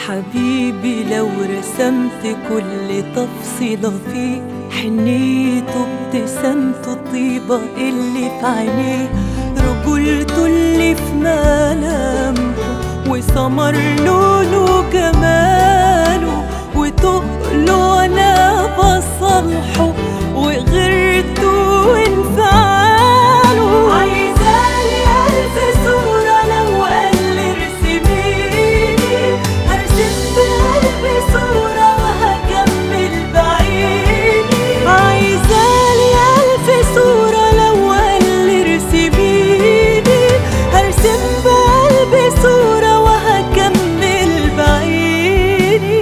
حبيبي لو رسمت كل تفصيلة فيه، حنيته ابتسامته طيبة اللي في عينيه، رجولته اللي في ملامحه وسمر لونه جماله وتقله وانا بصالحه وغيرته وانفعاله. عايزالي ألف صورة لو قال لي ارسميلي، هرسم بقلبي صورة وهكمل بعيني. عايزالي ألف صورة لو قال لي ارسميلي، هرسم بقلبي صورة وهكمل بعيني.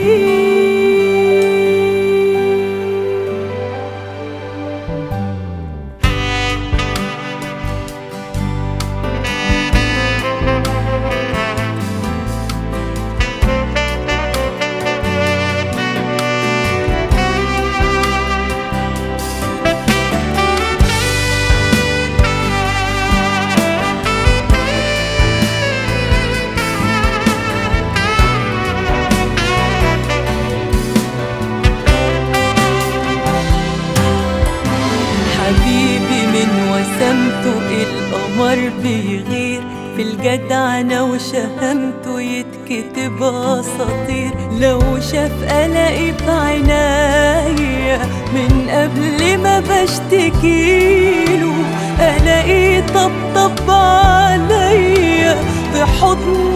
حبيبي من وسمته القمر بيغير، في الجدعنة وشهامته يتكتب أساطير. لو شاف قلقي في عينيا من قبل ما بشتكيله، ألاقيه طبطب عليا في حضنه